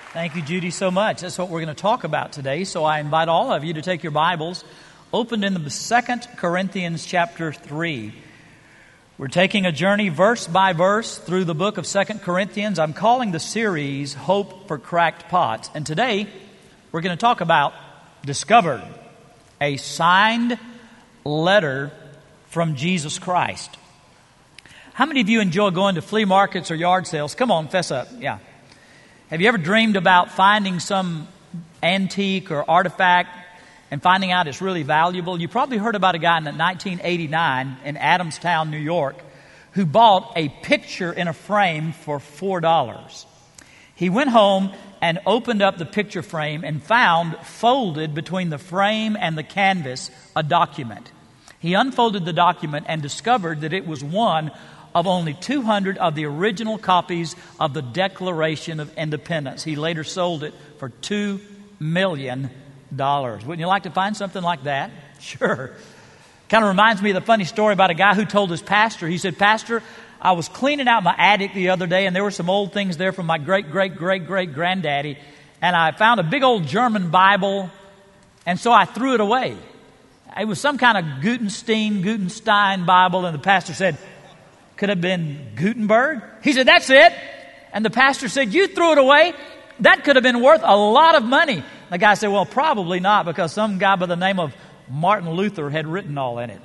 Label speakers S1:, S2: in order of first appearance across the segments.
S1: Thank you, Judy, so much. That's what we're going to talk about today. So I invite all of you to take your Bibles, opened in the 2 Corinthians chapter 3. We're taking a journey verse by verse through the book of 2 Corinthians. I'm calling the series Hope for Cracked Pots. And today we're going to talk about Discovered, a signed letter from Jesus Christ. How many of you enjoy going to flea markets or yard sales? Come on, fess up. Yeah. Have you ever dreamed about finding some antique or artifact and finding out it's really valuable? You probably heard about a guy in 1989 in Adamstown, New York, who bought a picture in a frame for $4. He went home and opened up the picture frame and found folded between the frame and the canvas a document. He unfolded the document and discovered that it was one of only 200 of the original copies of the Declaration of Independence. He later sold it for $2 million. Wouldn't you like to find something like that? Sure. Kind of reminds me of the funny story about a guy who told his pastor, he said, "Pastor, I was cleaning out my attic the other day and there were some old things there from my great-great-great-great-granddaddy, and I found a big old German Bible, and so I threw it away." It was some kind of Gutenstein Bible, and the pastor said, "Could have been Gutenberg?" He said, "That's it." And the pastor said, "You threw it away? That could have been worth a lot of money." The guy said, "Well, probably not, because some guy by the name of Martin Luther had written all in it."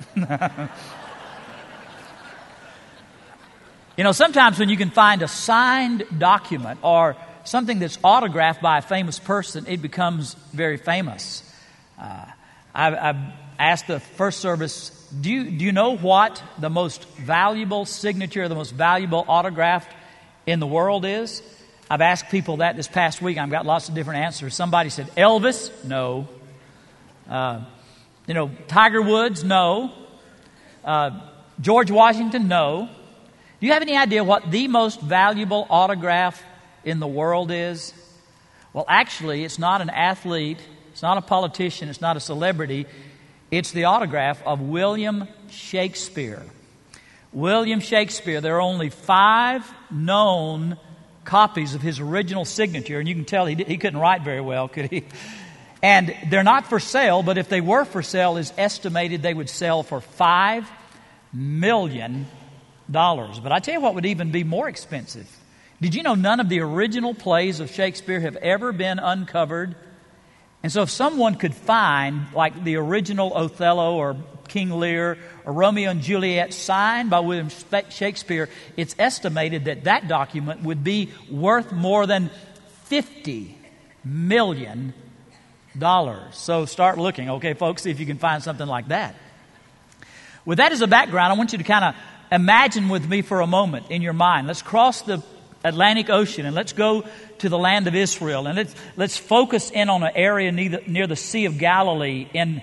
S1: You know, sometimes when you can find a signed document or something that's autographed by a famous person, it becomes very famous. I've asked the first service, do you know what the most valuable signature, the most valuable autograph in the world is? I've asked people that this past week. I've got lots of different answers. Somebody said Elvis, no. Tiger Woods, no. George Washington, no. Do you have any idea what the most valuable autograph in the world is? Well, actually, it's not an athlete, it's not a politician, it's not a celebrity. It's the autograph of William Shakespeare. William Shakespeare, there are only 5 known copies of his original signature, and you can tell he couldn't write very well, could he? And they're not for sale, but if they were for sale, it's estimated they would sell for $5 million. But I tell you what would even be more expensive. Did you know none of the original plays of Shakespeare have ever been uncovered? And so if someone could find, like the original Othello or King Lear or Romeo and Juliet signed by William Shakespeare, it's estimated that that document would be worth more than $50 million. So start looking, okay, folks, see if you can find something like that. With that as a background, I want you to kind of imagine with me for a moment in your mind. Let's cross the Atlantic Ocean and let's go to the land of Israel, and let's focus in on an area near the Sea of Galilee and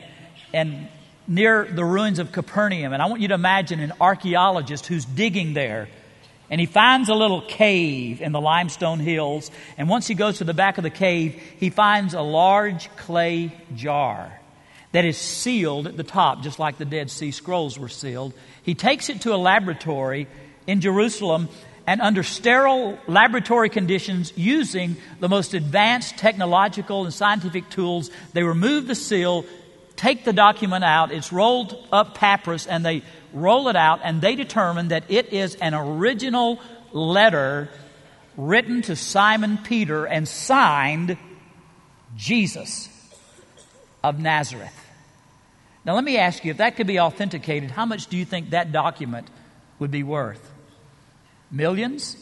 S1: near the ruins of Capernaum. And I want you to imagine an archaeologist who's digging there, and he finds a little cave in the limestone hills, and once he goes to the back of the cave, he finds a large clay jar that is sealed at the top, just like the Dead Sea Scrolls were sealed. He takes it to a laboratory in Jerusalem, and under sterile laboratory conditions, using the most advanced technological and scientific tools, they remove the seal, take the document out. It's rolled up papyrus, and they roll it out, and they determine that it is an original letter written to Simon Peter and signed Jesus of Nazareth. Now let me ask you, if that could be authenticated, how much do you think that document would be worth? Millions?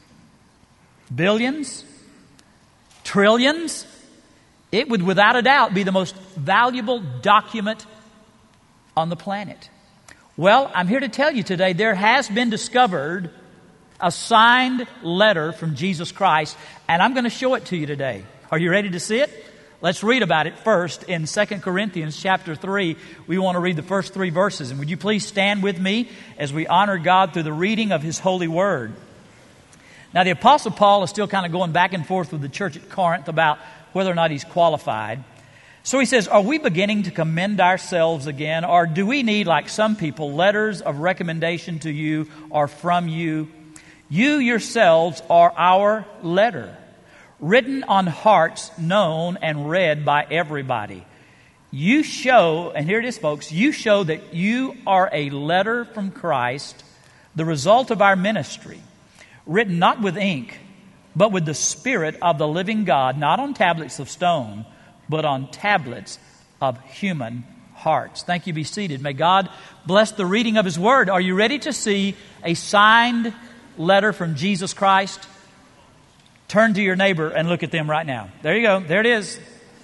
S1: Billions? Trillions? It would without a doubt be the most valuable document on the planet. Well, I'm here to tell you today there has been discovered a signed letter from Jesus Christ, and I'm going to show it to you today. Are you ready to see it? Let's read about it first in 2 Corinthians chapter 3. We want to read the first 3 verses. And would you please stand with me as we honor God through the reading of His holy word. Now, the Apostle Paul is still kind of going back and forth with the church at Corinth about whether or not he's qualified. So he says, "Are we beginning to commend ourselves again? Or do we need, like some people, letters of recommendation to you or from you? You yourselves are our letter, written on hearts known and read by everybody. You show, and here it is, folks, you show that you are a letter from Christ, the result of our ministry, written not with ink, but with the Spirit of the living God, not on tablets of stone, but on tablets of human hearts. Thank you. Be seated. May God bless the reading of His Word. Are you ready to see a signed letter from Jesus Christ? Turn to your neighbor and look at them right now. There you go. There it is.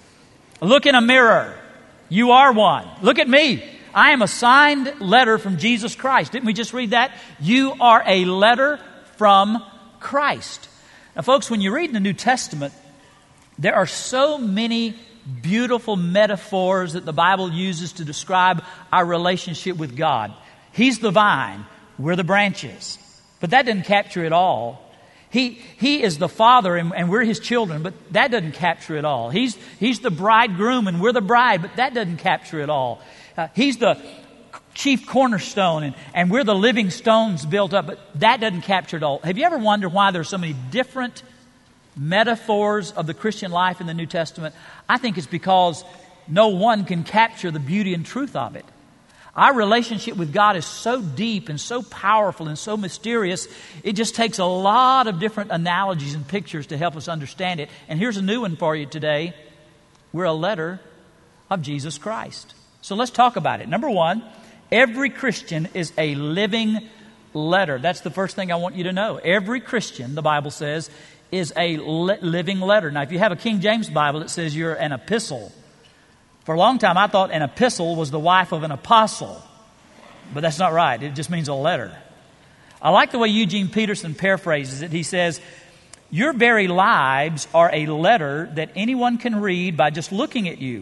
S1: Look in a mirror. You are one. Look at me. I am a signed letter from Jesus Christ. Didn't we just read that? You are a letter from Christ. Now, folks, when you read the New Testament, there are so many beautiful metaphors that the Bible uses to describe our relationship with God. He's the vine, we're the branches. But that doesn't capture it all. He is the Father and we're His children, but that doesn't capture it all. He's the bridegroom and we're the bride, but that doesn't capture it all. He's the chief cornerstone and we're the living stones built up, but that doesn't capture it all. Have you ever wondered why there's so many different metaphors of the Christian life in the New Testament? I think it's because no one can capture the beauty and truth of it. Our relationship with God is so deep and so powerful and so mysterious, it just takes a lot of different analogies and pictures to help us understand it. And here's a new one for you today. We're a letter of Jesus Christ. So let's talk about it. Number one, every Christian is a living letter. That's the first thing I want you to know. Every Christian, the Bible says, is a living letter. Now, if you have a King James Bible, it says you're an epistle. For a long time, I thought an epistle was the wife of an apostle. But that's not right. It just means a letter. I like the way Eugene Peterson paraphrases it. He says, your very lives are a letter that anyone can read by just looking at you.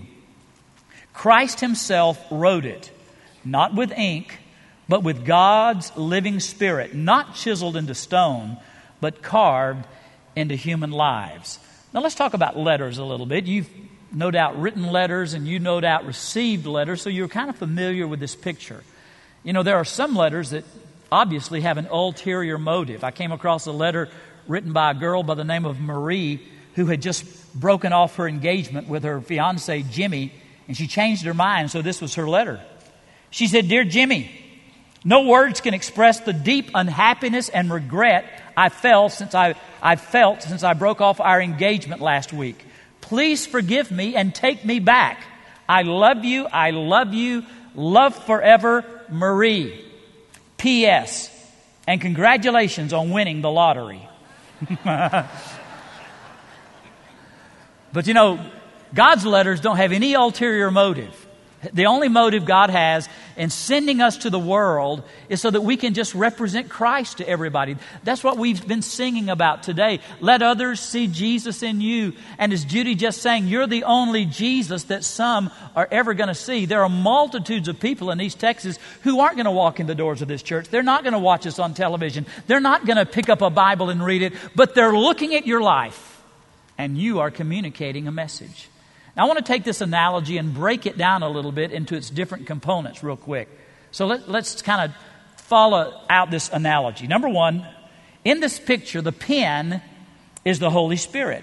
S1: Christ Himself wrote it, not with ink, but with God's living Spirit, not chiseled into stone, but carved into human lives. Now let's talk about letters a little bit. You've no doubt written letters and you no doubt received letters, so you're kind of familiar with this picture. You know, there are some letters that obviously have an ulterior motive. I came across a letter written by a girl by the name of Marie who had just broken off her engagement with her fiancé Jimmy, and she changed her mind, so this was her letter. She said, "Dear Jimmy, no words can express the deep unhappiness and regret I felt since I broke off our engagement last week. Please forgive me and take me back. I love you, love forever, Marie. P.S. And congratulations on winning the lottery." But you know, God's letters don't have any ulterior motive. The only motive God has in sending us to the world is so that we can just represent Christ to everybody. That's what we've been singing about today. Let others see Jesus in you. And as Judy just sang, you're the only Jesus that some are ever going to see. There are multitudes of people in East Texas who aren't going to walk in the doors of this church. They're not going to watch us on television. They're not going to pick up a Bible and read it. But they're looking at your life, and you are communicating a message. Now, I want to take this analogy and break it down a little bit into its different components real quick. So let's kind of follow out this analogy. Number one, in this picture, the pen is the Holy Spirit.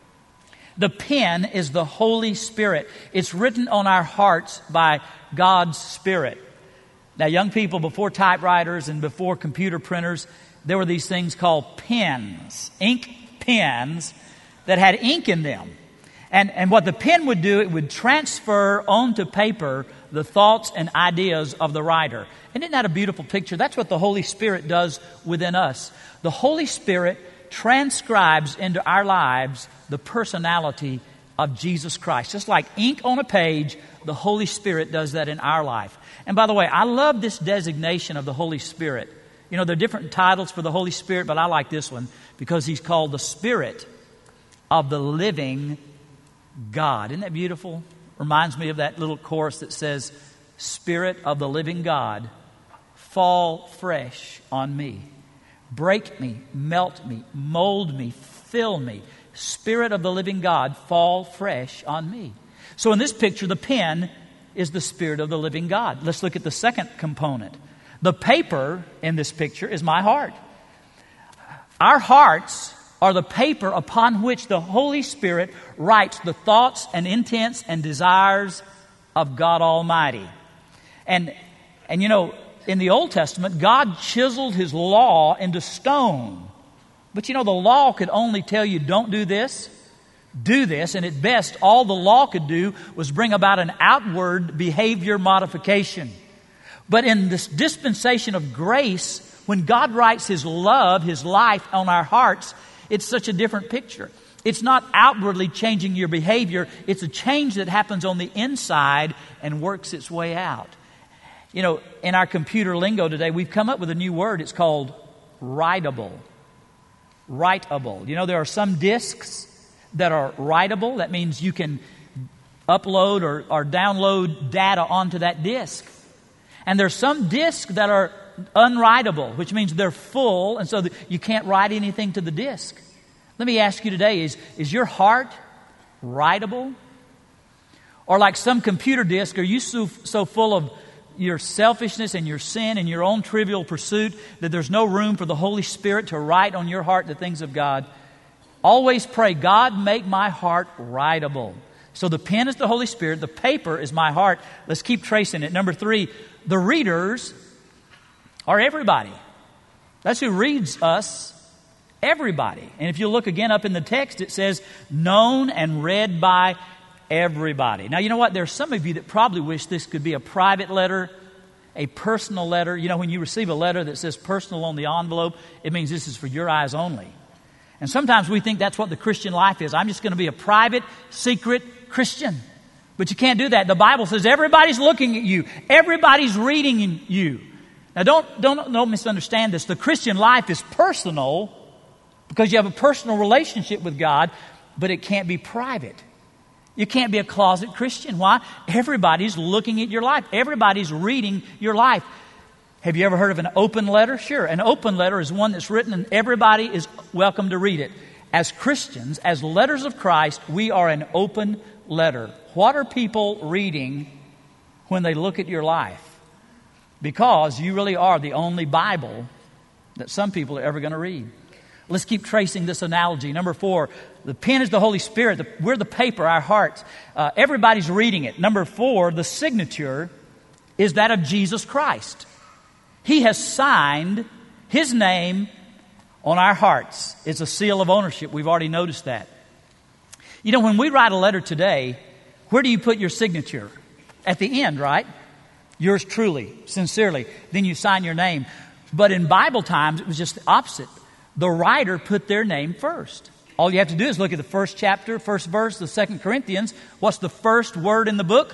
S1: The pen is the Holy Spirit. It's written on our hearts by God's Spirit. Now, young people, before typewriters and before computer printers, there were these things called pens, ink pens that had ink in them. And what the pen would do, it would transfer onto paper the thoughts and ideas of the writer. And isn't that a beautiful picture? That's what the Holy Spirit does within us. The Holy Spirit transcribes into our lives the personality of Jesus Christ. Just like ink on a page, the Holy Spirit does that in our life. And by the way, I love this designation of the Holy Spirit. You know, there are different titles for the Holy Spirit, but I like this one because He's called the Spirit of the living God. Isn't that beautiful? Reminds me of that little chorus that says, Spirit of the living God, fall fresh on me. Break me, melt me, mold me, fill me. Spirit of the living God, fall fresh on me. So in this picture, the pen is the Spirit of the living God. Let's look at the second component. The paper in this picture is my heart. Our hearts are the paper upon which the Holy Spirit writes the thoughts and intents and desires of God Almighty. And you know, in the Old Testament, God chiseled His law into stone. But you know, the law could only tell you, don't do this, and at best, all the law could do was bring about an outward behavior modification. But in this dispensation of grace, when God writes His love, His life on our hearts, it's such a different picture. It's not outwardly changing your behavior. It's a change that happens on the inside and works its way out. You know, in our computer lingo today, we've come up with a new word. It's called writable. Writable. You know, there are some discs that are writable. That means you can upload or download data onto that disc. And there's some discs that are unwritable, which means they're full, and so you can't write anything to the disc. Let me ask you today, is your heart writable? Or like some computer disk, are you so full of your selfishness and your sin and your own trivial pursuit that there's no room for the Holy Spirit to write on your heart the things of God? Always pray, God, make my heart writable. So the pen is the Holy Spirit, the paper is my heart. Let's keep tracing it. Number 3, the readers are everybody. That's who reads us, everybody. And if you look again up in the text, it says, known and read by everybody. Now, you know what? There's some of you that probably wish this could be a private letter, a personal letter. You know, when you receive a letter that says personal on the envelope, it means this is for your eyes only. And sometimes we think that's what the Christian life is. I'm just going to be a private, secret Christian. But you can't do that. The Bible says everybody's looking at you. Everybody's reading you. Now, don't misunderstand this. The Christian life is personal because you have a personal relationship with God, but it can't be private. You can't be a closet Christian. Why? Everybody's looking at your life. Everybody's reading your life. Have you ever heard of an open letter? Sure. An open letter is one that's written and everybody is welcome to read it. As Christians, as letters of Christ, we are an open letter. What are people reading when they look at your life? Because you really are the only Bible that some people are ever going to read. Let's keep tracing this analogy. Number 4, the pen is the Holy Spirit. We're the paper, our hearts. Everybody's reading it. Number 4, the signature is that of Jesus Christ. He has signed His name on our hearts. It's a seal of ownership. We've already noticed that. You know, when we write a letter today, where do you put your signature? At the end, right? Yours truly, sincerely. Then you sign your name. But in Bible times, it was just the opposite. The writer put their name first. All you have to do is look at the first chapter, first verse of 2 Corinthians. What's the first word in the book?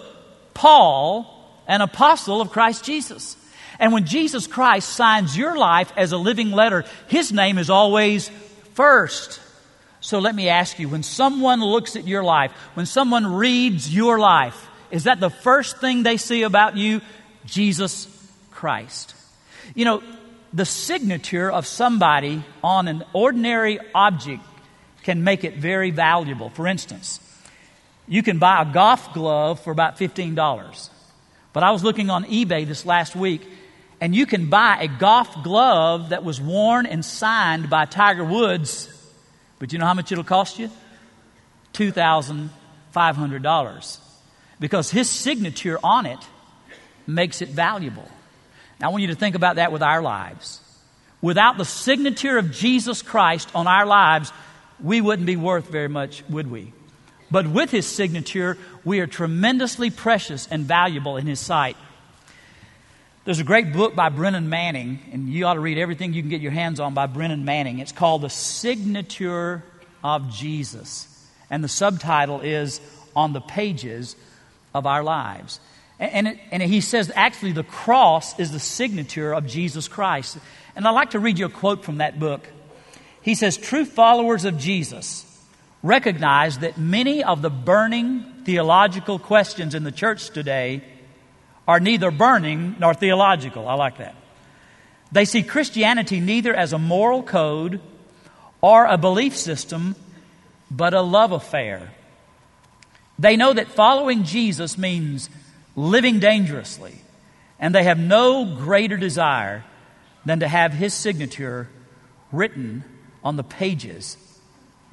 S1: Paul, an apostle of Christ Jesus. And when Jesus Christ signs your life as a living letter, His name is always first. So let me ask you, when someone looks at your life, when someone reads your life, is that the first thing they see about you? Jesus Christ. You know, the signature of somebody on an ordinary object can make it very valuable. For instance, you can buy a golf glove for about $15. But I was looking on eBay this last week, and you can buy a golf glove that was worn and signed by Tiger Woods. But you know how much it'll cost you? $2,500. Because his signature on it makes it valuable. Now, I want you to think about that with our lives. Without the signature of Jesus Christ on our lives, we wouldn't be worth very much, would we? But with His signature, we are tremendously precious and valuable in His sight. There's a great book by Brennan Manning, and you ought to read everything you can get your hands on by Brennan Manning. It's called The Signature of Jesus. And the subtitle is On the Pages of Our Lives. And he says actually the cross is the signature of Jesus Christ. And I'd like to read you a quote from that book. He says, true followers of Jesus recognize that many of the burning theological questions in the church today are neither burning nor theological. I like that. They see Christianity neither as a moral code or a belief system, but a love affair. They know that following Jesus means living dangerously, and they have no greater desire than to have His signature written on the pages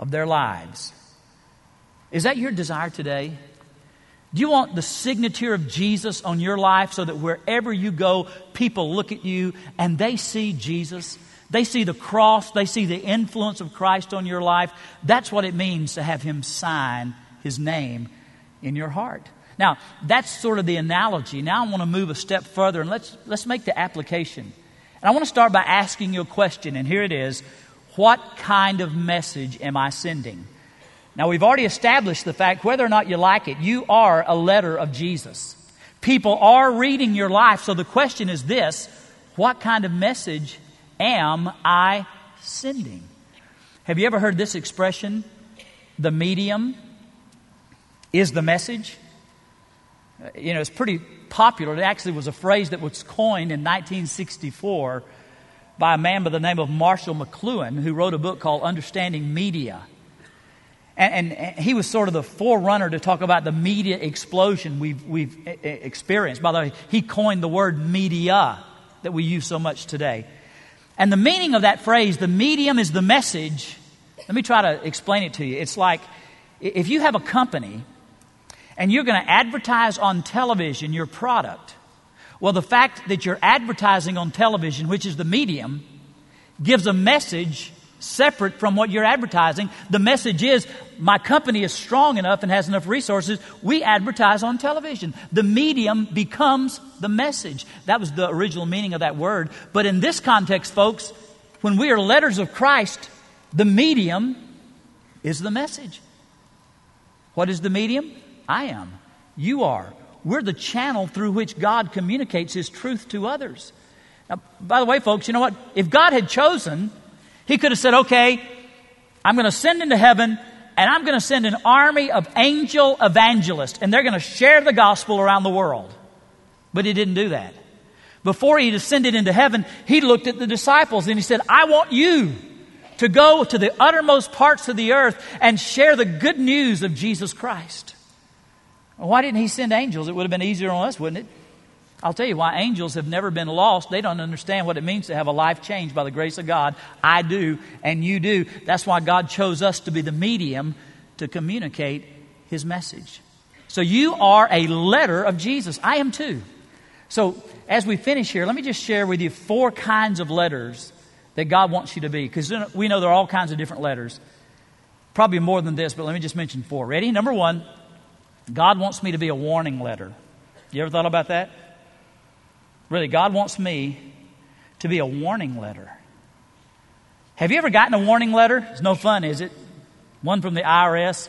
S1: of their lives. Is that your desire today? Do you want the signature of Jesus on your life so that wherever you go, people look at you and they see Jesus? They see the cross. They see the influence of Christ on your life. That's what it means to have Him sign His name in your heart. Now, that's sort of the analogy. Now I want to move a step further and let's make the application. And I want to start by asking you a question, and here it is. What kind of message am I sending? Now, we've already established the fact, whether or not you like it, you are a letter of Jesus. People are reading your life, so the question is this: what kind of message am I sending? Have you ever heard this expression, the medium is the message? It's pretty popular. It actually was a phrase that was coined in 1964 by a man by the name of Marshall McLuhan, who wrote a book called Understanding Media. And he was sort of the forerunner to talk about the media explosion we've experienced. By the way, he coined the word media that we use so much today. And the meaning of that phrase, the medium is the message, let me try to explain it to you. It's like if you have a company and you're going to advertise on television your product, well, the fact that you're advertising on television, which is the medium, gives a message separate from what you're advertising. The message is, my company is strong enough and has enough resources. We advertise on television. The medium becomes the message. That was the original meaning of that word. But in this context, folks, when we are letters of Christ, the medium is the message. What is the medium? I am. You are. We're the channel through which God communicates His truth to others. Now, by the way, folks, you know what? If God had chosen, He could have said, okay, I'm going to send into heaven and I'm going to send an army of angel evangelists and they're going to share the gospel around the world. But He didn't do that. Before He descended into heaven, He looked at the disciples and He said, I want you to go to the uttermost parts of the earth and share the good news of Jesus Christ. Well, why didn't He send angels? It would have been easier on us, wouldn't it? I'll tell you why angels have never been lost. They don't understand what it means to have a life changed by the grace of God. I do, and you do. That's why God chose us to be the medium to communicate His message. So you are a letter of Jesus. I am too. So as we finish here, let me just share with you 4 kinds of letters that God wants you to be. Because we know there are all kinds of different letters. Probably more than this, but let me just mention 4. Ready? Number 1, God wants me to be a warning letter. You ever thought about that? Really, God wants me to be a warning letter. Have you ever gotten a warning letter? It's no fun, is it? One from the IRS?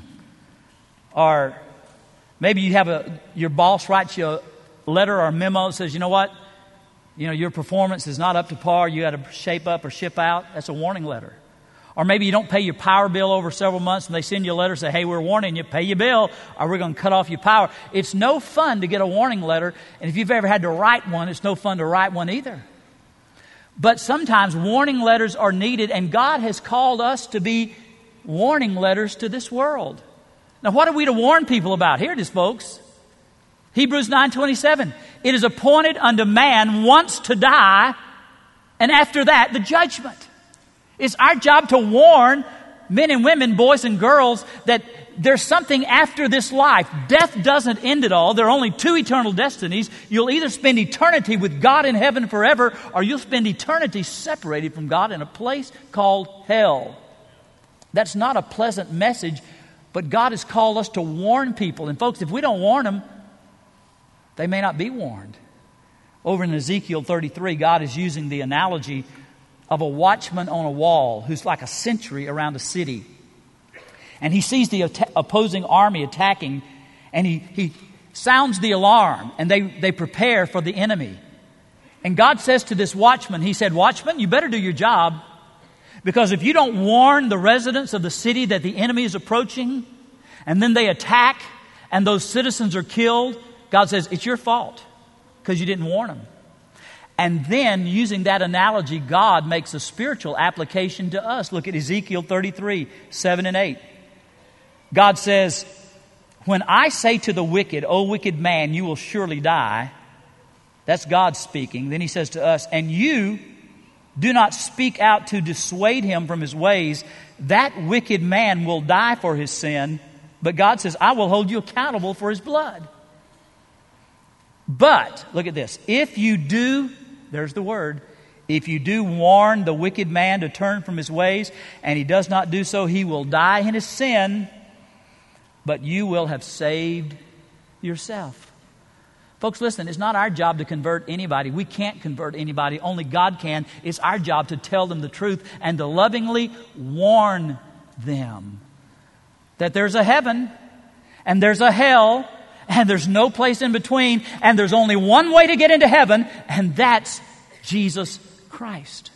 S1: Or maybe you have your boss writes you a letter or a memo that says, you know what? Your performance is not up to par. You got to shape up or ship out. That's a warning letter. Or maybe you don't pay your power bill over several months and they send you a letter and say, hey, we're warning you, pay your bill or we're going to cut off your power. It's no fun to get a warning letter. And if you've ever had to write one, it's no fun to write one either. But sometimes warning letters are needed, and God has called us to be warning letters to this world. Now, what are we to warn people about? Here it is, folks. Hebrews 9:27. It is appointed unto man once to die, and after that, the judgment. It's our job to warn men and women, boys and girls, that there's something after this life. Death doesn't end it all. There are only 2 eternal destinies. You'll either spend eternity with God in heaven forever, or you'll spend eternity separated from God in a place called hell. That's not a pleasant message, but God has called us to warn people. And folks, if we don't warn them, they may not be warned. Over in Ezekiel 33, God is using the analogy of a watchman on a wall who's like a sentry around a city. And he sees the opposing army attacking, and he sounds the alarm, and they prepare for the enemy. And God says to this watchman, He said, watchman, you better do your job, because if you don't warn the residents of the city that the enemy is approaching, and then they attack, and those citizens are killed, God says, it's your fault, because you didn't warn them. And then, using that analogy, God makes a spiritual application to us. Look at Ezekiel 33, 7 and 8. God says, when I say to the wicked, O wicked man, you will surely die. That's God speaking. Then He says to us, and you do not speak out to dissuade him from his ways, that wicked man will die for his sin, but God says, I will hold you accountable for his blood. But, look at this, if you do, there's the word, if you do warn the wicked man to turn from his ways, and he does not do so, he will die in his sin, but you will have saved yourself. Folks, listen, it's not our job to convert anybody. We can't convert anybody. Only God can. It's our job to tell them the truth and to lovingly warn them that there's a heaven and there's a hell and there's no place in between, and there's only one way to get into heaven, and that's Jesus Christ.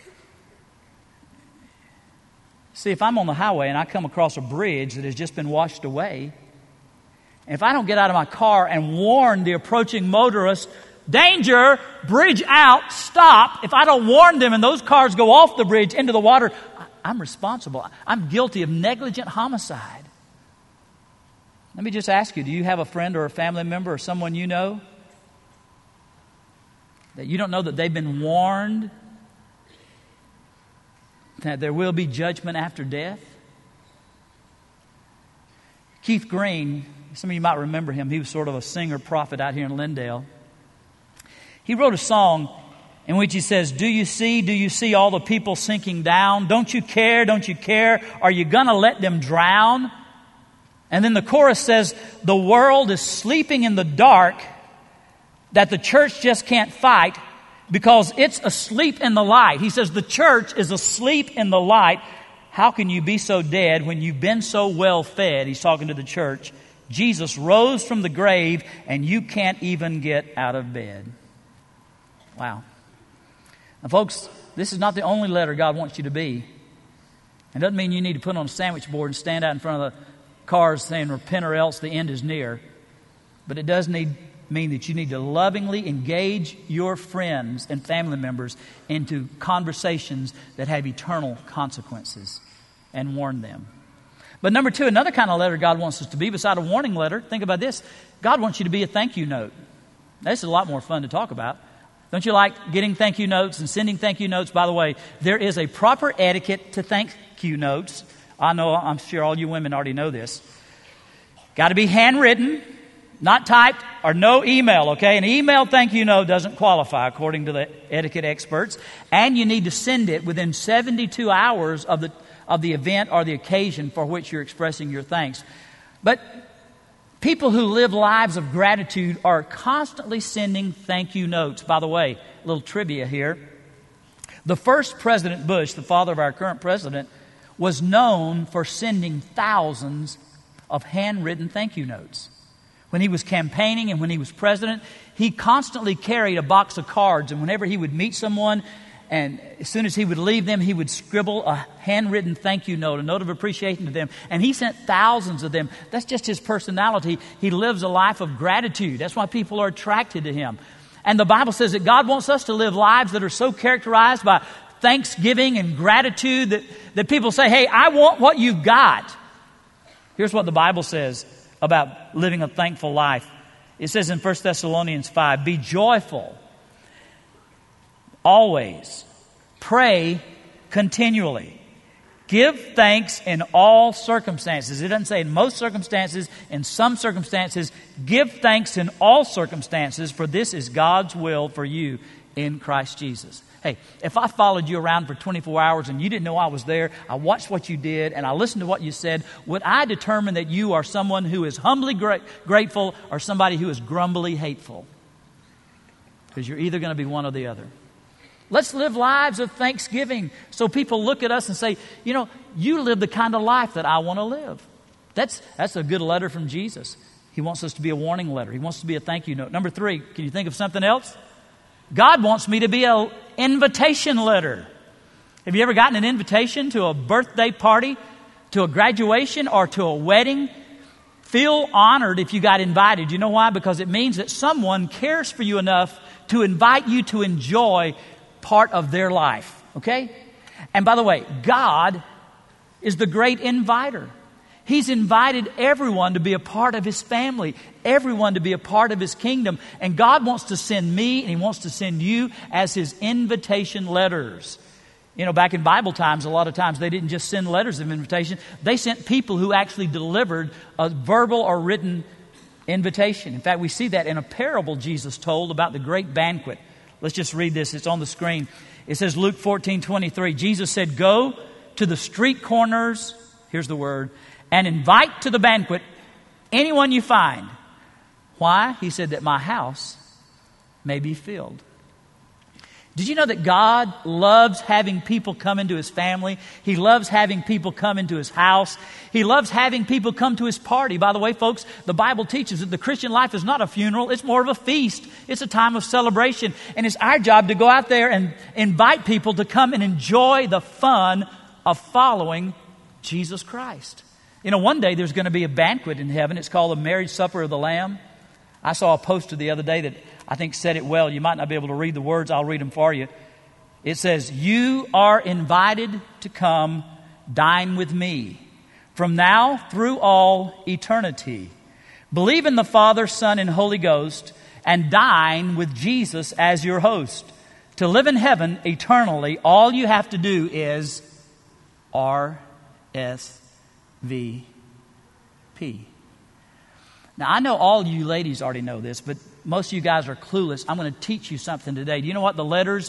S1: See, if I'm on the highway and I come across a bridge that has just been washed away, if I don't get out of my car and warn the approaching motorist, danger, bridge out, stop, if I don't warn them and those cars go off the bridge into the water, I'm responsible. I'm guilty of negligent homicide. Let me just ask you, do you have a friend or a family member or someone you know that you don't know that they've been warned that there will be judgment after death? Keith Green, some of you might remember him. He was sort of a singer-prophet out here in Lindale. He wrote a song in which he says, do you see all the people sinking down? Don't you care? Are you going to let them drown? And then the chorus says, the world is sleeping in the dark that the church just can't fight because it's asleep in the light. He says the church is asleep in the light. How can you be so dead when you've been so well fed? He's talking to the church. Jesus rose from the grave and you can't even get out of bed. Wow. Now, folks, this is not the only letter God wants you to be. It doesn't mean you need to put on a sandwich board and stand out in front of the cars saying, repent or else the end is near. But it does mean that you need to lovingly engage your friends and family members into conversations that have eternal consequences and warn them. But number two, another kind of letter God wants us to be, beside a warning letter, think about this. God wants you to be a thank you note. This is a lot more fun to talk about. Don't you like getting thank you notes and sending thank you notes? By the way, there is a proper etiquette to thank you notes. I'm sure all you women already know this. Got to be handwritten, not typed, or no email, okay? An email thank you note doesn't qualify according to the etiquette experts. And you need to send it within 72 hours of the event or the occasion for which you're expressing your thanks. But people who live lives of gratitude are constantly sending thank you notes. By the way, a little trivia here. The first President Bush, the father of our current president, was known for sending thousands of handwritten thank you notes. When he was campaigning and when he was president, he constantly carried a box of cards, and whenever he would meet someone, and as soon as he would leave them, he would scribble a handwritten thank you note, a note of appreciation to them. And he sent thousands of them. That's just his personality. He lives a life of gratitude. That's why people are attracted to him. And the Bible says that God wants us to live lives that are so characterized by thanksgiving and gratitude that people say, hey, I want what you've got. Here's what the Bible says about living a thankful life. It says in 1 Thessalonians 5, be joyful always, pray continually, give thanks in all circumstances. It doesn't say in most circumstances, in some circumstances. Give thanks in all circumstances, for this is God's will for you in Christ Jesus. Hey, if I followed you around for 24 hours and you didn't know I was there, I watched what you did and I listened to what you said, would I determine that you are someone who is humbly grateful or somebody who is grumbly hateful? Because you're either going to be one or the other. Let's live lives of thanksgiving so people look at us and say, you know, you live the kind of life that I want to live. That's a good letter from Jesus. He wants us to be a warning letter. He wants us to be a thank you note. Number three, can you think of something else? God wants me to be an invitation letter. Have you ever gotten an invitation to a birthday party, to a graduation, or to a wedding? Feel honored if you got invited. You know why? Because it means that someone cares for you enough to invite you to enjoy part of their life. Okay? And by the way, God is the great inviter. He's invited everyone to be a part of His family, everyone to be a part of His kingdom. And God wants to send me and He wants to send you as His invitation letters. You know, back in Bible times, a lot of times they didn't just send letters of invitation. They sent people who actually delivered a verbal or written invitation. In fact, we see that in a parable Jesus told about the great banquet. Let's just read this. It's on the screen. It says, Luke 14:23. Jesus said, "Go to the street corners," here's the word, "and invite to the banquet anyone you find." Why? He said, "that my house may be filled." Did you know that God loves having people come into His family? He loves having people come into His house. He loves having people come to His party. By the way, folks, the Bible teaches that the Christian life is not a funeral. It's more of a feast. It's a time of celebration. And it's our job to go out there and invite people to come and enjoy the fun of following Jesus Christ. You know, one day there's going to be a banquet in heaven. It's called the marriage supper of the Lamb. I saw a poster the other day that I think said it well. You might not be able to read the words. I'll read them for you. It says, "You are invited to come dine with me from now through all eternity. Believe in the Father, Son, and Holy Ghost and dine with Jesus as your host. To live in heaven eternally, all you have to do is RSVP." Now, I know all you ladies already know this, but most of you guys are clueless. I'm going to teach you something today. Do you know what the letters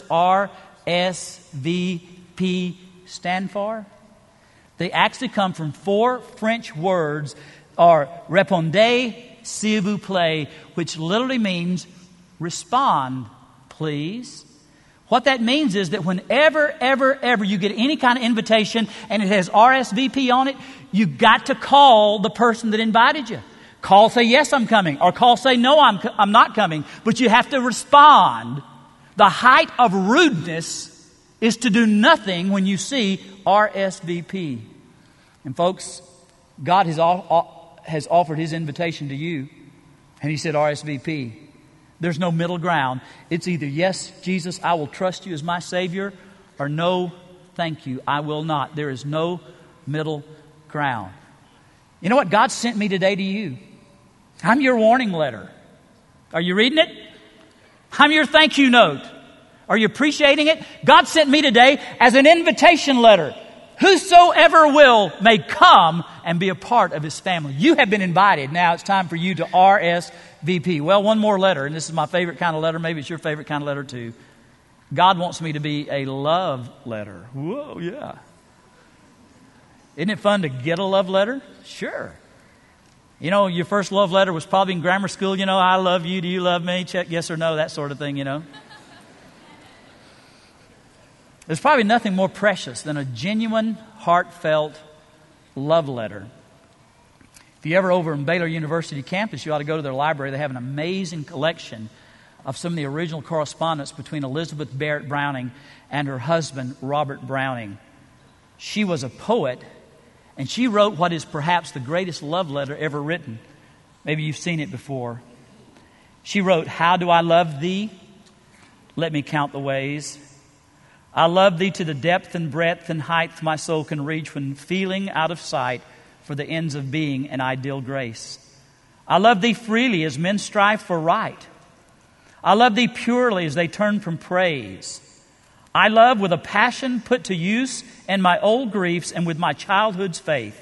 S1: RSVP stand for? They actually come from 4 French words, are répondez s'il vous plaît, which literally means respond, please. What that means is that whenever, ever you get any kind of invitation and it has RSVP on it, you got to call the person that invited you. Call, say, "Yes, I'm coming," or call, say, "No, I'm not coming." But you have to respond. The height of rudeness is to do nothing when you see RSVP. And folks, God has offered His invitation to you, and He said RSVP. There's no middle ground. It's either, "Yes, Jesus, I will trust you as my Savior," or "No, thank you, I will not." There is no middle ground. You know what? God sent me today to you. I'm your warning letter. Are you reading it? I'm your thank you note. Are you appreciating it? God sent me today as an invitation letter. Whosoever will may come and be a part of His family. You have been invited. Now it's time for you to RSVP. Well, one more letter, and this is my favorite kind of letter. Maybe it's your favorite kind of letter too. God wants me to be a love letter. Whoa, yeah. Isn't it fun to get a love letter? Sure. You know, your first love letter was probably in grammar school. You know, "I love you. Do you love me?" Check yes or no, that sort of thing, you know. There's probably nothing more precious than a genuine, heartfelt love letter. If you're ever over in Baylor University campus, you ought to go to their library. They have an amazing collection of some of the original correspondence between Elizabeth Barrett Browning and her husband, Robert Browning. She was a poet, and she wrote what is perhaps the greatest love letter ever written. Maybe you've seen it before. She wrote, "How do I love thee? Let me count the ways. I love thee to the depth and breadth and height my soul can reach when feeling out of sight for the ends of being an ideal grace. I love thee freely as men strive for right. I love thee purely as they turn from praise. I love with a passion put to use in my old griefs and with my childhood's faith.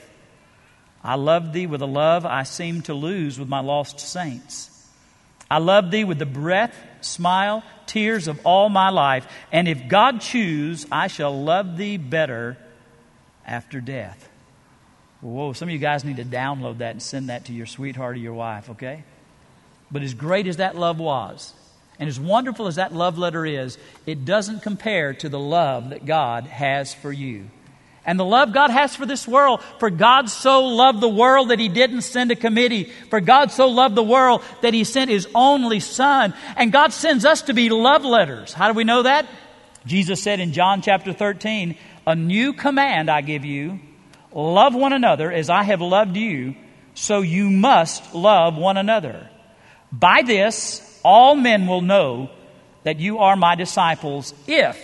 S1: I love thee with a love I seem to lose with my lost saints. I love thee with the breath, smile, tears of all my life. And if God choose, I shall love thee better after death." Whoa, some of you guys need to download that and send that to your sweetheart or your wife, okay? But as great as that love was, and as wonderful as that love letter is, it doesn't compare to the love that God has for you. And the love God has for this world. For God so loved the world that He didn't send a committee. For God so loved the world that He sent His only Son. And God sends us to be love letters. How do we know that? Jesus said in John chapter 13, "A new command I give you, love one another as I have loved you, so you must love one another. By this, all men will know that you are my disciples if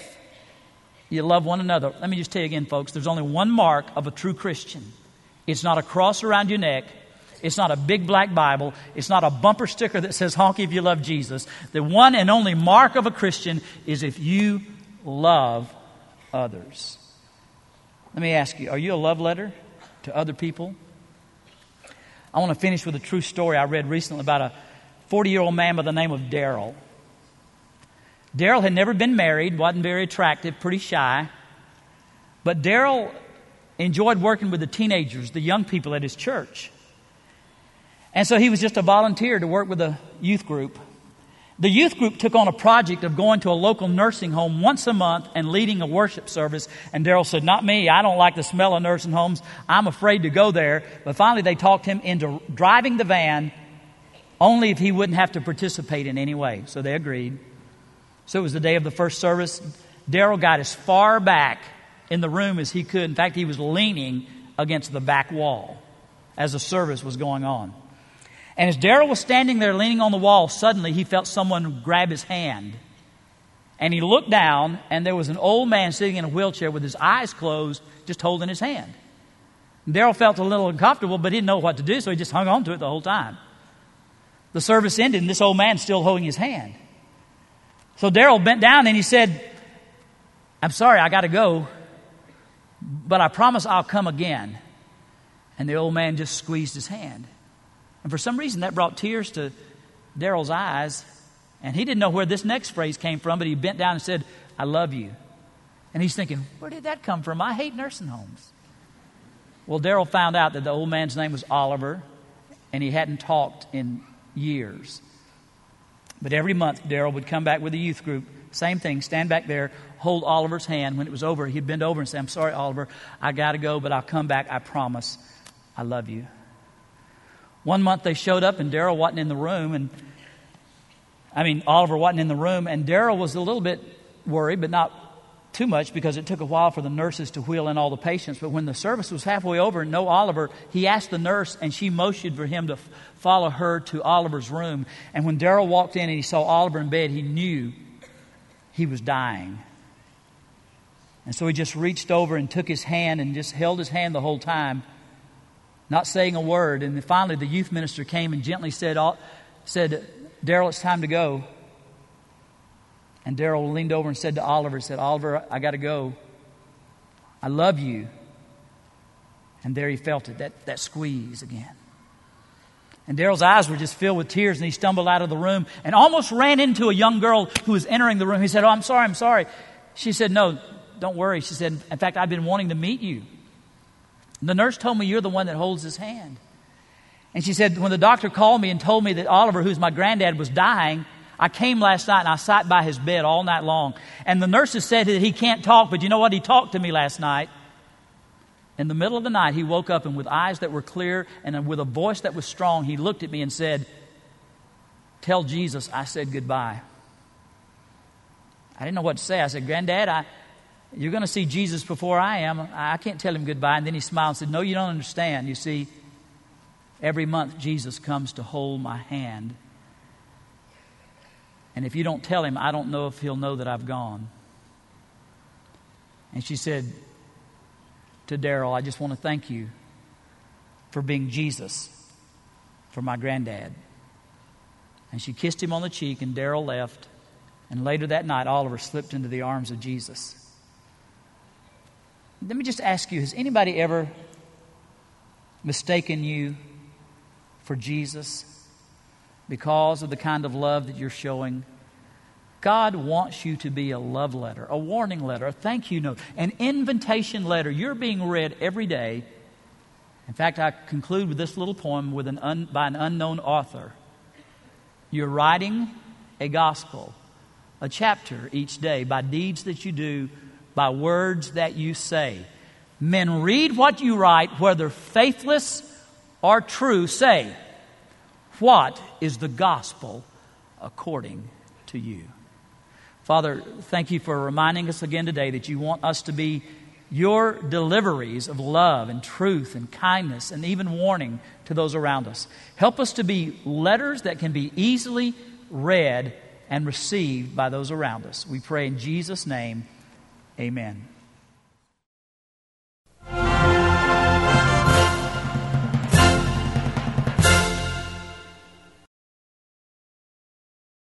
S1: you love one another." Let me just tell you again, folks, there's only one mark of a true Christian. It's not a cross around your neck. It's not a big black Bible. It's not a bumper sticker that says honky if you love Jesus. The one and only mark of a Christian is if you love others. Let me ask you, are you a love letter to other people? I want to finish with a true story I read recently about a 40-year-old man by the name of Daryl. Daryl had never been married, wasn't very attractive, pretty shy. But Daryl enjoyed working with the teenagers, the young people at his church. And so he was just a volunteer to work with a youth group. The youth group took on a project of going to a local nursing home once a month and leading a worship service. And Daryl said, not me. I don't like the smell of nursing homes. I'm afraid to go there. But finally they talked him into driving the van only if he wouldn't have to participate in any way. So they agreed. So it was the day of the first service. Daryl got as far back in the room as he could. In fact, he was leaning against the back wall as the service was going on. And as Daryl was standing there leaning on the wall, suddenly he felt someone grab his hand. And he looked down, and there was an old man sitting in a wheelchair with his eyes closed, just holding his hand. Daryl felt a little uncomfortable, but he didn't know what to do, so he just hung on to it the whole time. The service ended, and this old man still holding his hand. So Daryl bent down and he said, I'm sorry, I got to go, but I promise I'll come again. And the old man just squeezed his hand. And for some reason that brought tears to Daryl's eyes. And he didn't know where this next phrase came from, but he bent down and said, I love you. And he's thinking, where did that come from? I hate nursing homes. Well, Daryl found out that the old man's name was Oliver, and he hadn't talked in years. But every month, Daryl would come back with the youth group, same thing, stand back there, hold Oliver's hand. When it was over, he'd bend over and say, I'm sorry, Oliver, I got to go, but I'll come back, I promise. I love you. One month they showed up and Daryl wasn't in the room, Oliver wasn't in the room, and Daryl was a little bit worried, but not too much, because it took a while for the nurses to wheel in all the patients. But when the service was halfway over and no Oliver, he asked the nurse, and she motioned for him to follow her to Oliver's room. And when Daryl walked in and he saw Oliver in bed, he knew he was dying. And so he just reached over and took his hand and just held his hand the whole time, not saying a word. And then finally the youth minister came and gently said, Daryl, it's time to go. And Daryl leaned over and said to Oliver, Oliver, I got to go. I love you. And there he felt it, that squeeze again. And Daryl's eyes were just filled with tears, and he stumbled out of the room and almost ran into a young girl who was entering the room. He said, I'm sorry. She said, no, don't worry. She said, in fact, I've been wanting to meet you. The nurse told me you're the one that holds his hand. And she said, when the doctor called me and told me that Oliver, who's my granddad, was dying, I came last night and I sat by his bed all night long. And the nurses said that he can't talk, but you know what? He talked to me last night. In the middle of the night, he woke up, and with eyes that were clear and with a voice that was strong, he looked at me and said, tell Jesus I said goodbye. I didn't know what to say. I said, Granddad, you're going to see Jesus before I am. I can't tell him goodbye. And then he smiled and said, no, you don't understand. You see, every month Jesus comes to hold my hand. And if you don't tell him, I don't know if he'll know that I've gone. And she said to Daryl, I just want to thank you for being Jesus for my granddad. And she kissed him on the cheek, and Daryl left. And later that night, Oliver slipped into the arms of Jesus. Let me just ask you, has anybody ever mistaken you for Jesus because of the kind of love that you're showing? God wants you to be a love letter, a warning letter, a thank you note, an invitation letter. You're being read every day. In fact, I conclude with this little poem by an unknown author. You're writing a gospel, a chapter each day, by deeds that you do, by words that you say. Men read what you write, whether faithless or true. Say, what is the gospel according to you? Father, thank you for reminding us again today that you want us to be your deliveries of love and truth and kindness and even warning to those around us. Help us to be letters that can be easily read and received by those around us. We pray in Jesus' name, amen.